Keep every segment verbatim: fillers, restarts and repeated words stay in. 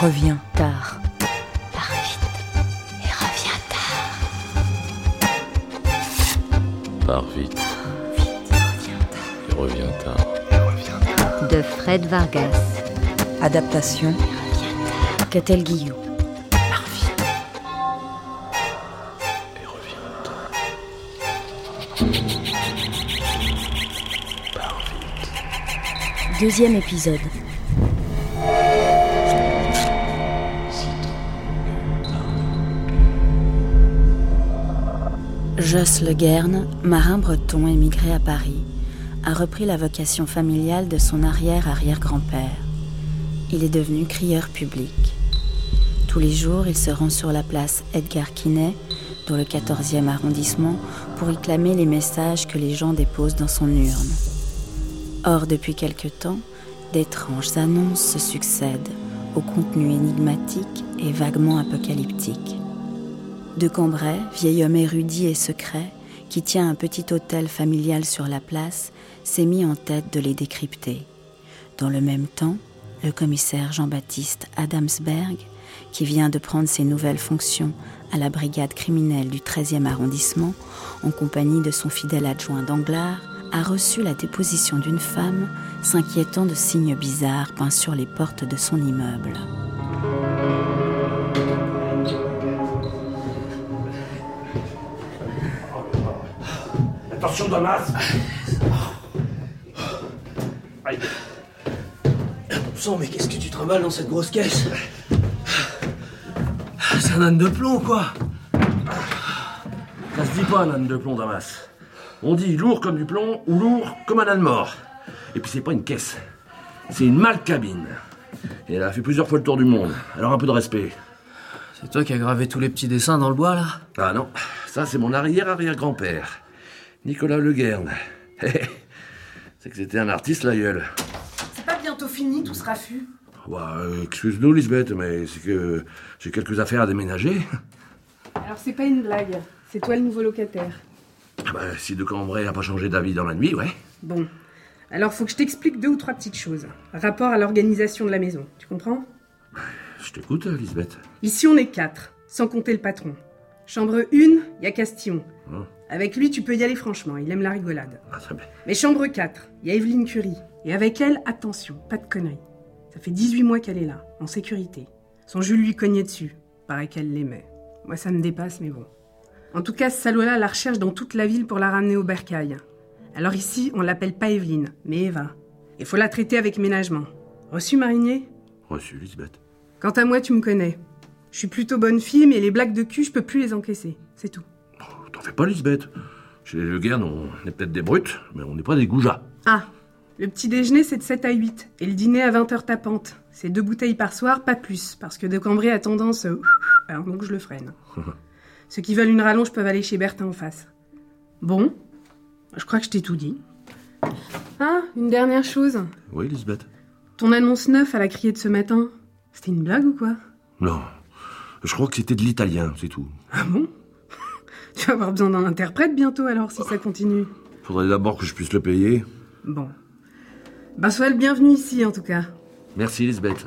Reviens tard. Pars vite et reviens tard. Pars vite. Pars vite et reviens tard. Et reviens tard. De Fred Vargas. Adaptation Catel Guillou. Pars vite. Et reviens tard. Pars vite. Deuxième épisode. Josse Le Guern, marin breton émigré à Paris, a repris la vocation familiale de son arrière-arrière-grand-père. Il est devenu crieur public. Tous les jours, il se rend sur la place Edgar Quinet, dans le quatorzième arrondissement, pour y clamer les messages que les gens déposent dans son urne. Or, depuis quelque temps, d'étranges annonces se succèdent, au contenu énigmatique et vaguement apocalyptique. De Cambrai, vieil homme érudit et secret, qui tient un petit hôtel familial sur la place, s'est mis en tête de les décrypter. Dans le même temps, le commissaire Jean-Baptiste Adamsberg, qui vient de prendre ses nouvelles fonctions à la brigade criminelle du treizième arrondissement, en compagnie de son fidèle adjoint Danglars, a reçu la déposition d'une femme s'inquiétant de signes bizarres peints sur les portes de son immeuble. Attention, Damas. Aïe. Bon sang, mais qu'est-ce que tu trimbales dans cette grosse caisse? C'est un âne de plomb, quoi. Ça se dit pas un âne de plomb, Damas. On dit lourd comme du plomb ou lourd comme un âne mort. Et puis c'est pas une caisse, c'est une malcabine. Et elle a fait plusieurs fois le tour du monde, alors un peu de respect. C'est toi qui as gravé tous les petits dessins dans le bois, là? Ah non, ça c'est mon arrière-arrière-grand-père, Nicolas Le Guern. C'est que c'était un artiste, la gueule. C'est pas bientôt fini, tout ce raffut? Bah, euh, excuse-nous, Lisbeth, mais c'est que j'ai quelques affaires à déménager. Alors c'est pas une blague, c'est toi le nouveau locataire. Ah bah, si De Cambrai a pas changé d'avis dans la nuit, ouais. Bon, alors faut que je t'explique deux ou trois petites choses. Rapport à l'organisation de la maison, tu comprends? Je t'écoute, Lisbeth. Ici on est quatre, sans compter le patron. Chambre une, il y a Castillon. Hum. Avec lui, tu peux y aller franchement, il aime la rigolade. Ah, très bien. Mais chambre quatre, il y a Evelyne Curie. Et avec elle, attention, pas de conneries. Ça fait dix-huit mois qu'elle est là, en sécurité. Son Jules lui cognait dessus. Paraît qu'elle l'aimait. Moi, ça me dépasse, mais bon. En tout cas, ce salaud-là la recherche dans toute la ville pour la ramener au bercail. Alors ici, on l'appelle pas Evelyne, mais Eva. Il faut la traiter avec ménagement. Reçu, Marinier? Reçu, Lisbeth. Quant à moi, tu me connais. Je suis plutôt bonne fille, mais les blagues de cul, je peux plus les encaisser. C'est tout. Oh, t'en fais pas, Lisbeth. Chez les Le Guern, on est peut-être des brutes, mais on n'est pas des goujats. Ah, le petit déjeuner, c'est de sept à huit. Et le dîner à vingt heures tapante. C'est deux bouteilles par soir, pas plus. Parce que De Cambrai a tendance... Euh... Alors donc je le freine. Ceux qui veulent une rallonge peuvent aller chez Berthin en face. Bon, je crois que je t'ai tout dit. Ah, une dernière chose. Oui, Lisbeth. Ton annonce neuf à la criée de ce matin, c'était une blague ou quoi? Non, je crois que c'était de l'italien, c'est tout. Ah bon? Tu vas avoir besoin d'un interprète bientôt alors, si ça continue. Faudrait d'abord que je puisse le payer. Bon. Ben, sois le bienvenu ici, en tout cas. Merci, Lisbeth.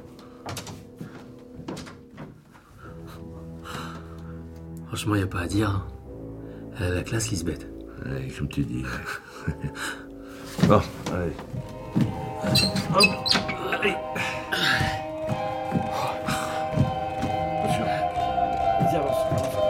Franchement, y a pas à dire. Elle a la classe, Lisbeth. Ouais, comme tu dis. Bon, allez. Hop, allez. Attention. Vas-y, avance.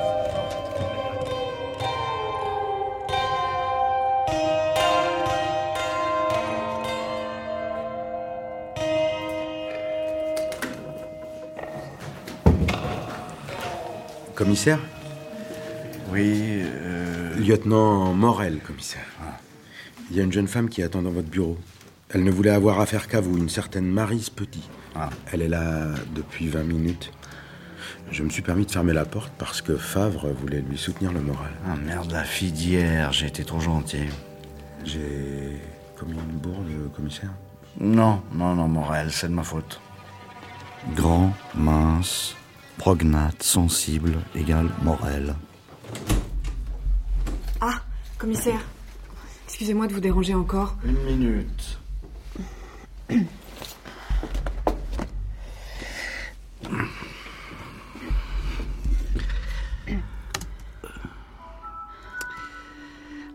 Commissaire? Oui, euh... Lieutenant Morel, commissaire. Ah. Il y a une jeune femme qui attend dans votre bureau. Elle ne voulait avoir affaire qu'à vous, une certaine Maryse Petit. Ah. Elle est là depuis vingt minutes. Je me suis permis de fermer la porte parce que Favre voulait lui soutenir le moral. Ah merde, la fille d'hier, j'ai été trop gentil. J'ai commis une bourde, commissaire? Non, non, non, Morel, c'est de ma faute. Grand, mince, prognate, sensible, égale Morel. Ah, commissaire. Excusez-moi de vous déranger encore. Une minute.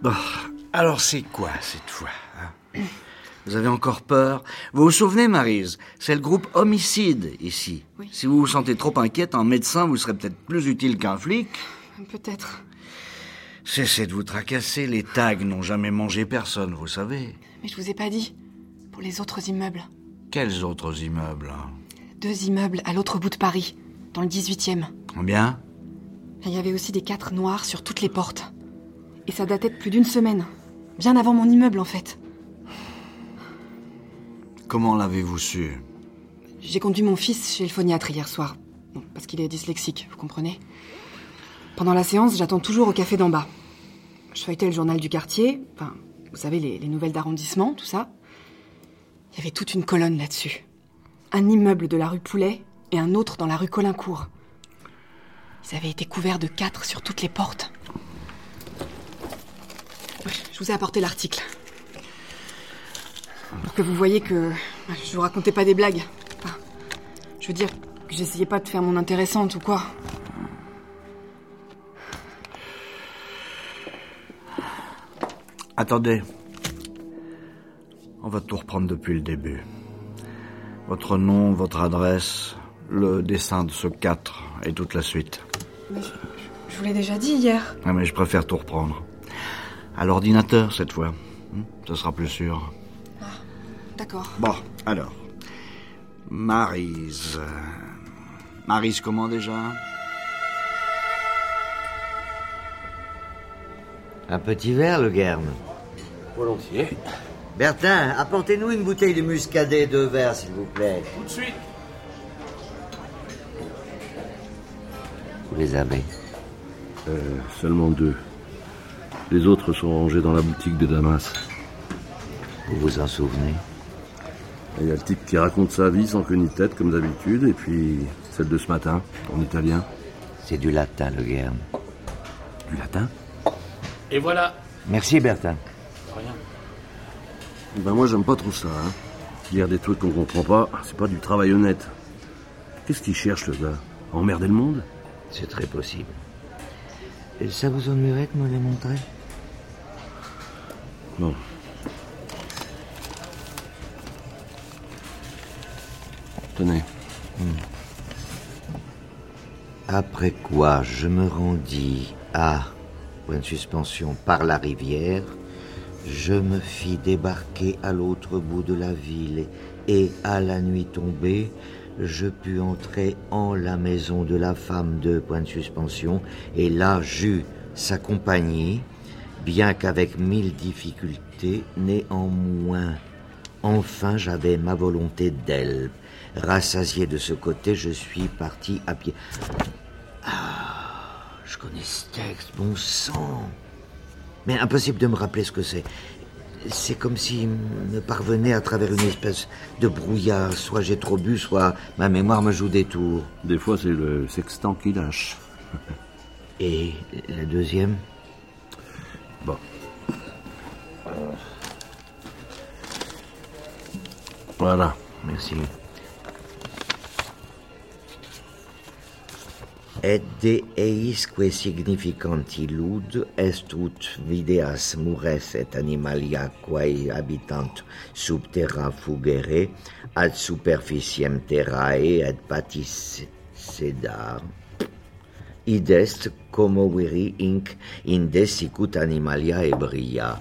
Bon, alors c'est quoi cette fois hein? Vous avez encore peur? Vous vous souvenez, Maryse? C'est le groupe homicide, ici. Oui. Si vous vous sentez trop inquiète, en médecin, vous serez peut-être plus utile qu'un flic. Peut-être. Cessez de vous tracasser, les tags n'ont jamais mangé personne, vous savez. Mais je vous ai pas dit. Pour les autres immeubles. Quels autres immeubles hein? Deux immeubles à l'autre bout de Paris, dans le dix-huitième. Combien? Il y avait aussi des quatre noirs sur toutes les portes. Et ça datait de plus d'une semaine. Bien avant mon immeuble, en fait. Comment l'avez-vous su? J'ai conduit mon fils chez le phoniatre hier soir. Bon, parce qu'il est dyslexique, vous comprenez? Pendant la séance, j'attends toujours au café d'en bas. Je feuilletais le journal du quartier, enfin, vous savez, les, les nouvelles d'arrondissement, tout ça. Il y avait toute une colonne là-dessus. Un immeuble de la rue Poulet et un autre dans la rue Colincourt. Ils avaient été couverts de quatre sur toutes les portes. Je vous ai apporté l'article. Pour que vous voyez que je vous racontais pas des blagues. Enfin, je veux dire que j'essayais pas de faire mon intéressante ou quoi. Attendez. On va tout reprendre depuis le début. Votre nom, votre adresse, le dessin de ce quatre et toute la suite. Mais je, je vous l'ai déjà dit hier. Ah, mais je préfère tout reprendre. À l'ordinateur, cette fois. Ce sera plus sûr. Ah, d'accord. Bon, alors. Maryse. Maryse, comment déjà? Un petit verre, Le Guerne. Volontiers. Bertin, apportez-nous une bouteille de muscadet et deux verres, s'il vous plaît. Tout de suite. Vous les avez? Euh, seulement deux. Les autres sont rangés dans la boutique de Damas. Vous vous en souvenez? Il y a le type qui raconte sa vie sans queue ni tête, comme d'habitude, et puis celle de ce matin, en italien. C'est du latin, Le Guerne. Du latin? Et voilà. Merci, Bertin. Rien. Ben moi, j'aime pas trop ça. Hein. Lire des trucs qu'on comprend pas, c'est pas du travail honnête. Qu'est-ce qu'il cherche, le gars? À emmerder le monde? C'est très possible. Et ça vous ennuierait de me les montrer? Non. Tenez. Hmm. Après quoi, je me rendis à, point de suspension, par la rivière. Je me fis débarquer à l'autre bout de la ville et, à la nuit tombée, je pus entrer en la maison de la femme de point de suspension et là j'eus sa compagnie, bien qu'avec mille difficultés, néanmoins. Enfin, j'avais ma volonté d'elle. Rassasié de ce côté, je suis parti à pied. Ah, je connais ce texte, bon sang. Mais impossible de me rappeler ce que c'est. C'est comme s'il me parvenait à travers une espèce de brouillard. Soit j'ai trop bu, soit ma mémoire me joue des tours. Des fois, c'est le sextant qui lâche. Et la deuxième? Bon. Voilà. Merci. Et de eisque significanti lud est ut videas mures et animalia quae habitant sub terra fugere ad superficiem terrae et patis sedar. Id est como viri inc indesicut animalia ebria.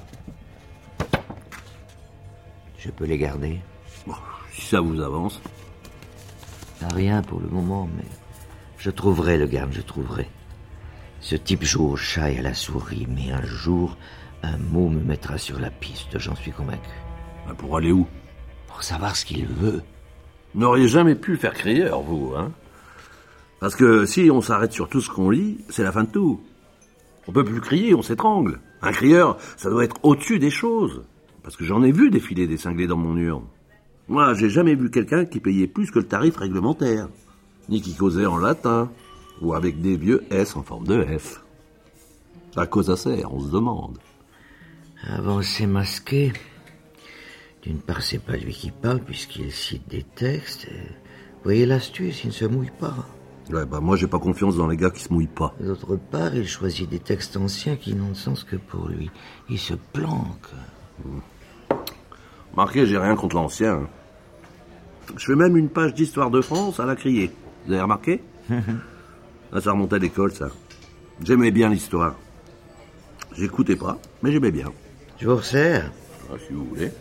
Je peux les garder? Bon, si ça vous avance. Rien pour le moment, mais je trouverai, Le Guerne, je trouverai. Ce type joue au chat et à la souris, mais un jour, un mot me mettra sur la piste, j'en suis convaincu. Ben pour aller où? Pour savoir ce qu'il veut. Vous n'auriez jamais pu le faire crieur, vous, hein? Parce que si on s'arrête sur tout ce qu'on lit, c'est la fin de tout. On peut plus crier, on s'étrangle. Un crieur, ça doit être au-dessus des choses. Parce que j'en ai vu défiler des cinglés dans mon urne. Moi, j'ai jamais vu quelqu'un qui payait plus que le tarif réglementaire. Ni qui causait en latin, ou avec des vieux S en forme de F. À quoi ça sert, on se demande. Avancer masqué. D'une part, c'est pas lui qui parle, puisqu'il cite des textes. Et... voyez l'astuce, il ne se mouille pas. Ouais, bah moi j'ai pas confiance dans les gars qui se mouillent pas. D'autre part, il choisit des textes anciens qui n'ont de sens que pour lui. Il se planque. Marquez, j'ai rien contre l'ancien. hein. Je fais même une page d'histoire de France à la criée. Vous avez remarqué? Ah, ça remontait à l'école, ça. J'aimais bien l'histoire. J'écoutais pas, mais j'aimais bien. Je vous resserre. Ah, si vous voulez.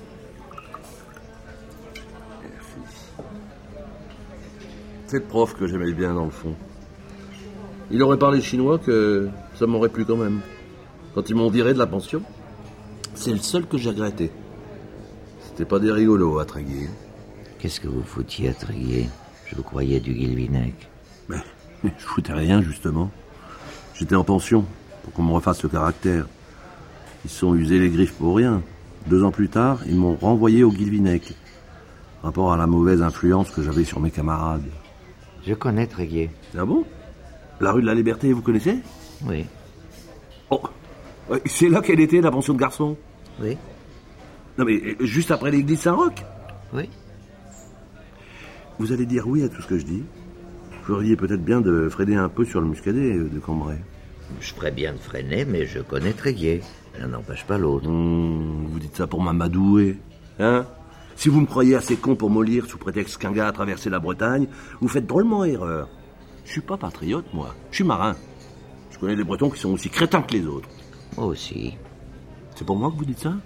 Merci. C'est le prof que j'aimais bien, dans le fond. Il aurait parlé chinois que ça m'aurait plu quand même. Quand ils m'ont viré de la pension, c'est le seul que j'ai regretté. C'était pas des rigolos à Tréguier. Qu'est-ce que vous foutiez à Tréguier? Je vous croyais du Guilvinec. Mais je foutais rien, justement. J'étais en pension, pour qu'on me refasse le caractère. Ils se sont usés les griffes pour rien. Deux ans plus tard, ils m'ont renvoyé au Guilvinec. Rapport à la mauvaise influence que j'avais sur mes camarades. Je connais Tréguier. Ah bon? La rue de la Liberté, vous connaissez? Oui. Oh, c'est là qu'elle était, la pension de garçons? Oui. Non mais, juste après l'église Saint-Roch? Oui. Vous allez dire oui à tout ce que je dis? Vous feriez peut-être bien de freiner un peu sur le muscadet de Cambrai. Je ferais bien de freiner, mais je connais Tréguier. L'un n'empêche pas l'autre. Mmh, vous dites ça pour m'amadouer, hein? Si vous me croyez assez con pour mollir sous prétexte qu'un gars a traversé la Bretagne, vous faites drôlement erreur. Je suis pas patriote, moi. Je suis marin. Je connais des Bretons qui sont aussi crétins que les autres. Moi aussi. C'est pour moi que vous dites ça?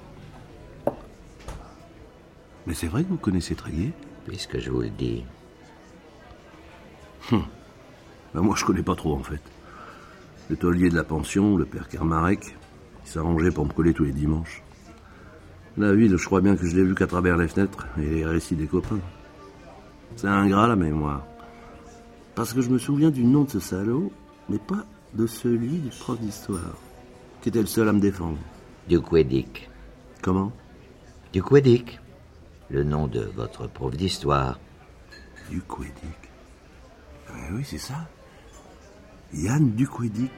Mais c'est vrai que vous connaissez Tréguier? Puisque je vous le dis. Hum. Ben moi, je connais pas trop, en fait. Le taulier de la pension, le père Kermarek, il s'arrangeait pour me coller tous les dimanches. La ville, je crois bien que je l'ai vu qu'à travers les fenêtres et les récits des copains. C'est ingrat, la mémoire. Parce que je me souviens du nom de ce salaud, mais pas de celui du prof d'histoire, qui était le seul à me défendre. Duquedic. Comment? Duquedic. Le nom de votre prof d'histoire. Duquedic. Ah oui, c'est ça. Yann Duquedic.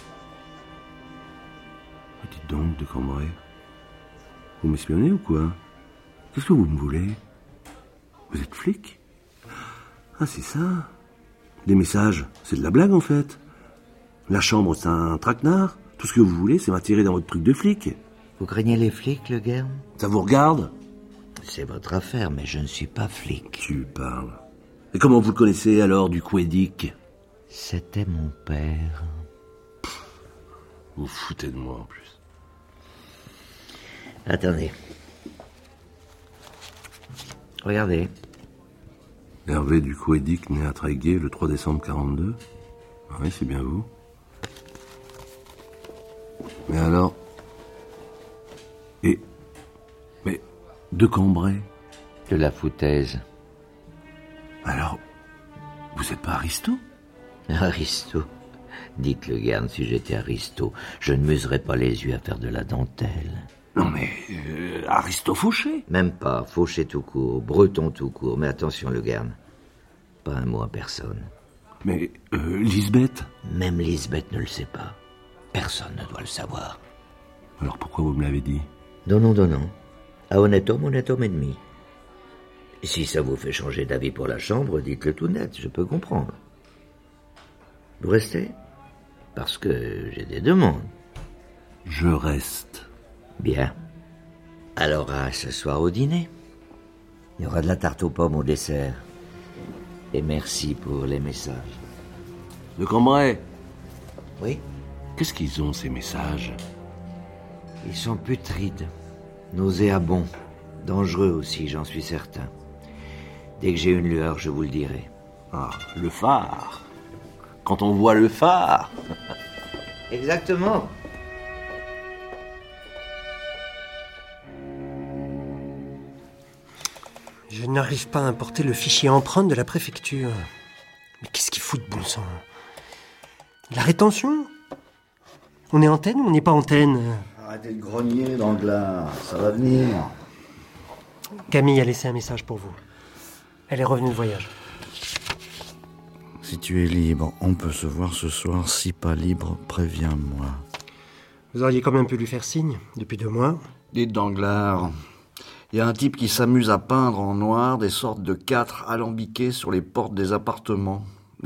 Oh, dites donc, de Cambrai. Vous m'espionnez ou quoi? Qu'est-ce que vous me voulez? Vous êtes flic? Ah, c'est ça. Les messages, c'est de la blague, en fait. La chambre, c'est un traquenard. Tout ce que vous voulez, c'est m'attirer dans votre truc de flic. Vous craignez les flics, Le Guern? Ça vous regarde? C'est votre affaire, mais je ne suis pas flic. Tu parles. Et comment vous le connaissez, alors, Duquedic? C'était mon père. Pff, vous foutez de moi, en plus. Attendez. Regardez. Hervé Duquedic, né à Tréguier le trois décembre quarante-deux. Ah oui, c'est bien vous. Mais alors... Et... Mais... De Cambrai? De la foutaise. Alors... Vous êtes pas Aristo? Aristo. Dites Le Guern, si j'étais Aristo, je ne m'userais pas les yeux à faire de la dentelle. Non mais... Euh, Aristo Fauché? Même pas. Fauché tout court. Breton tout court. Mais attention, Le Guern. Pas un mot à personne. Mais... Euh, Lisbeth? Même Lisbeth ne le sait pas. Personne ne doit le savoir. Alors pourquoi vous me l'avez dit? Donnons, donnons. À honnête homme, honnête homme et demi. Si ça vous fait changer d'avis pour la chambre, dites-le tout net, je peux comprendre. Vous restez? Parce que j'ai des demandes. Je reste. Bien. Alors à ce soir au dîner. Il y aura de la tarte aux pommes au dessert. Et merci pour les messages. De Cambrai? Oui? Qu'est-ce qu'ils ont, ces messages? Ils sont putrides, nauséabonds, dangereux aussi, j'en suis certain. Dès que j'ai une lueur, je vous le dirai. Ah, le phare. Quand on voit le phare. Exactement. Je n'arrive pas à importer le fichier empreinte de la préfecture. Mais qu'est-ce qu'il fout de bon sang? La rétention? On est antenne ou on n'est pas antenne? Arrêtez de grogner, Danglars, ça va venir. Camille a laissé un message pour vous. Elle est revenue de voyage. Si tu es libre, on peut se voir ce soir. Si pas libre, préviens-moi. Vous auriez quand même pu lui faire signe, depuis deux mois. Dites, Danglars, il y a un type qui s'amuse à peindre en noir des sortes de quatre alambiqués sur les portes des appartements.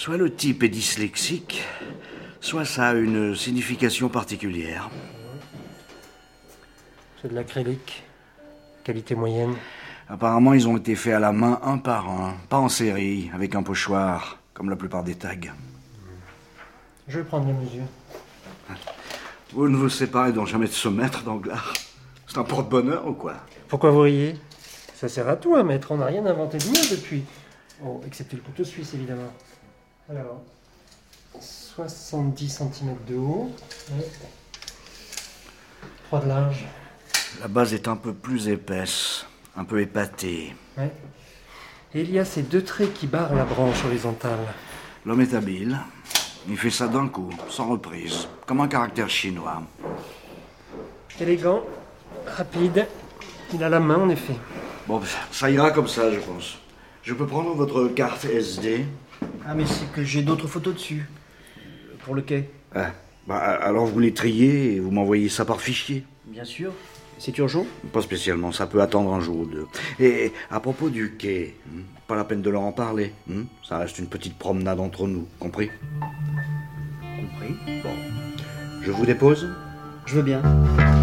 Soit le type est dyslexique, soit ça a une signification particulière. C'est de l'acrylique. Qualité moyenne. Apparemment, ils ont été faits à la main un par un, pas en série, avec un pochoir, comme la plupart des tags. Je vais prendre les mesures. Vous ne vous séparez donc jamais de ce maître d'Anglars. C'est un porte-bonheur ou quoi? Pourquoi vous riez? Ça sert à tout, un maître. On n'a rien inventé de mieux depuis. Oh, excepté le couteau suisse, évidemment. Alors, soixante-dix centimètres de haut. Ouais. trois de large. La base est un peu plus épaisse, un peu épatée. Ouais. Et il y a ces deux traits qui barrent la branche horizontale. L'homme est habile. Il fait ça d'un coup, sans reprise, comme un caractère chinois. Élégant, rapide. Il a la main, en effet. Bon, ça ira comme ça, je pense. Je peux prendre votre carte S D? Ah, mais c'est que j'ai d'autres photos dessus. Pour le quai. Ah, bah, alors vous les triez et vous m'envoyez ça par fichier? Bien sûr. C'est urgent? Pas spécialement, ça peut attendre un jour ou deux. Et à propos du quai, hein, pas la peine de leur en parler. Hein, ça reste une petite promenade entre nous, compris? Compris. Bon. Je vous dépose? Je veux bien.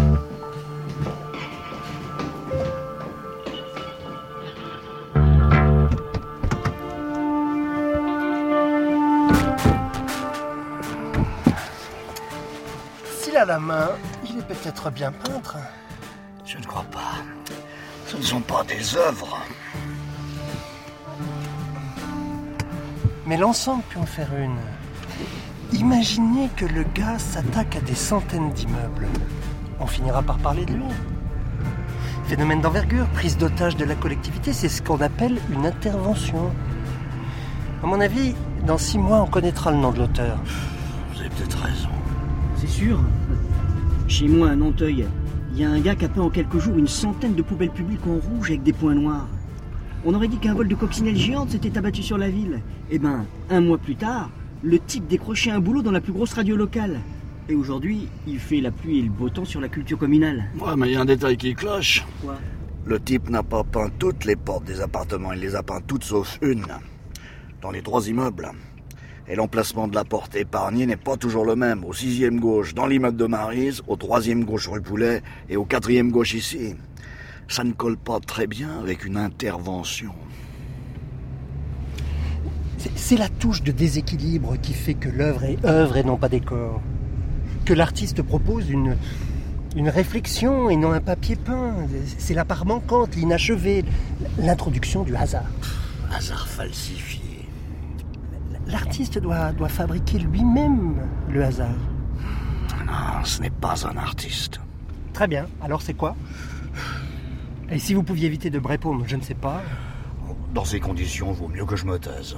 S'il a la main, il est peut-être bien peintre. Je ne crois pas. Ce ne sont pas des œuvres. Mais l'ensemble peut en faire une. Imaginez que le gars s'attaque à des centaines d'immeubles. On finira par parler de lui. Phénomène d'envergure, prise d'otage de la collectivité, c'est ce qu'on appelle une intervention. À mon avis, dans six mois, on connaîtra le nom de l'auteur. Vous avez peut-être raison. C'est sûr. Chez moi, à Nanteuil, il y a un gars qui a peint en quelques jours une centaine de poubelles publiques en rouge avec des points noirs. On aurait dit qu'un vol de coccinelle géante s'était abattu sur la ville. Eh ben, un mois plus tard, le type décrochait un boulot dans la plus grosse radio locale. Et aujourd'hui, il fait la pluie et le beau temps sur la culture communale. Ouais, mais il y a un détail qui cloche. Quoi? Le type n'a pas peint toutes les portes des appartements, il les a peintes toutes sauf une. Dans les trois immeubles. Et l'emplacement de la porte épargnée n'est pas toujours le même. Au sixième gauche, dans l'immeuble de Maryse, au troisième gauche rue Poulet et au quatrième gauche ici. Ça ne colle pas très bien avec une intervention. C'est, c'est la touche de déséquilibre qui fait que l'œuvre est œuvre et non pas décor. Que l'artiste propose une, une réflexion et non un papier peint. C'est la part manquante, l'inachevé, l'introduction du hasard. Hasard falsifié. L'artiste doit, doit fabriquer lui-même le hasard. Non, ce n'est pas un artiste. Très bien, alors c'est quoi? Et si vous pouviez éviter de me répondre, je ne sais pas. Dans ces conditions, vaut mieux que je me taise.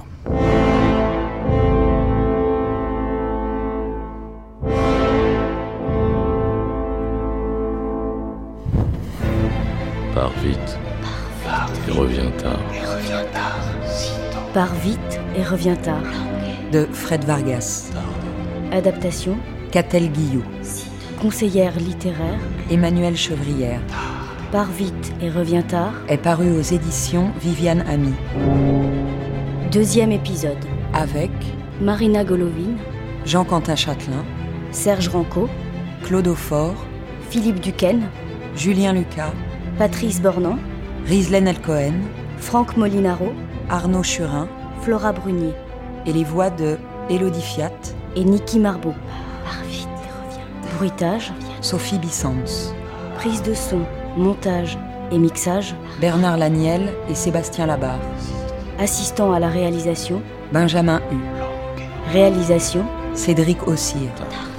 Pars vite. Pars et reviens tard. Et reviens tard. Pars vite et reviens tard. De Fred Vargas. Adaptation Catel Guillou. Conseillère littéraire Emmanuelle Chevrière. Pars vite et reviens tard Est paru aux éditions Viviane Ami. Deuxième épisode. Avec Marina Golovine, Jean-Quentin Châtelain, Serge Ranco, Claude Aufort, Philippe Duquesne, Julien Lucas, Patrice Bornand, Rislaine Elcohen, Franck Molinaro, Arnaud Churin, Flora Brunier et les voix de Élodie Fiat et Niki Marbeau. Pars vite et reviens. Bruitage, Sophie Bissens. Prise de son, montage et mixage, Bernard Laniel et Sébastien Labarre. Assistant à la réalisation, Benjamin Hu. Réalisation, Cédric Ossire.